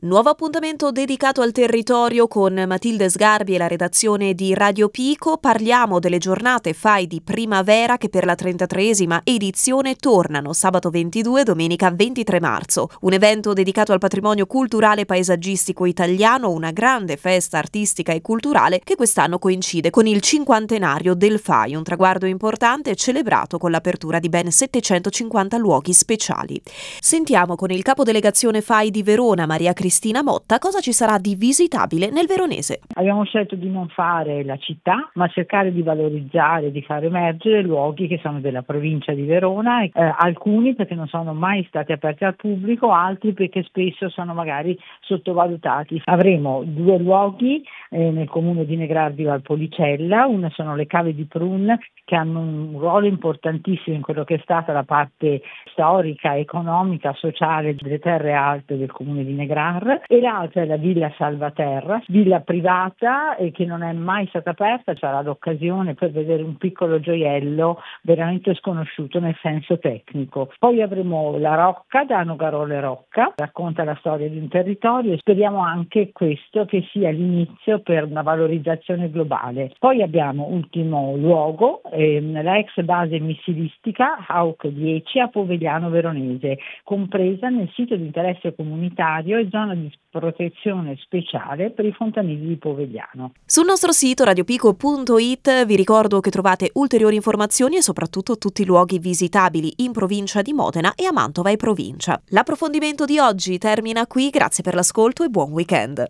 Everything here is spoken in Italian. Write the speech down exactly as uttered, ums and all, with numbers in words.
Nuovo appuntamento dedicato al territorio con Matilde Sgarbi e la redazione di Radio Pico. Parliamo delle giornate F A I di primavera che per la trentatreesima edizione tornano sabato ventidue e domenica ventitré marzo. Un evento dedicato al patrimonio culturale e paesaggistico italiano, una grande festa artistica e culturale che quest'anno coincide con il cinquantenario del F A I, un traguardo importante celebrato con l'apertura di ben settecentocinquanta luoghi speciali. Sentiamo con il capodelegazione F A I di Verona, Maria Cristina Motta, cosa ci sarà di visitabile nel veronese. Abbiamo scelto di non fare la città, ma cercare di valorizzare, di far emergere luoghi che sono della provincia di Verona, eh, alcuni perché non sono mai stati aperti al pubblico, altri perché spesso sono magari sottovalutati. Avremo due luoghi eh, nel comune di Negrardi Valpolicella, una sono le cave di Prun, che hanno un ruolo importantissimo in quello che è stata la parte storica, economica, sociale delle terre alte del comune di Negrar, e l'altra è la Villa Salvaterra, villa privata e che non è mai stata aperta. Sarà l'occasione per vedere un piccolo gioiello veramente sconosciuto nel senso tecnico. Poi avremo la Rocca, da Nogarole Rocca, racconta la storia di un territorio e speriamo anche questo che sia l'inizio per una valorizzazione globale. Poi abbiamo ultimo luogo, ehm, la ex base missilistica Hawk dieci a Povegliano Veronese, compresa nel sito di interesse comunitario e zona di protezione speciale per i fontanili di Povegliano. Sul nostro sito radiopico punto it vi ricordo che trovate ulteriori informazioni e soprattutto tutti i luoghi visitabili in provincia di Modena e a Mantova e provincia. L'approfondimento di oggi termina qui, grazie per l'ascolto e buon weekend.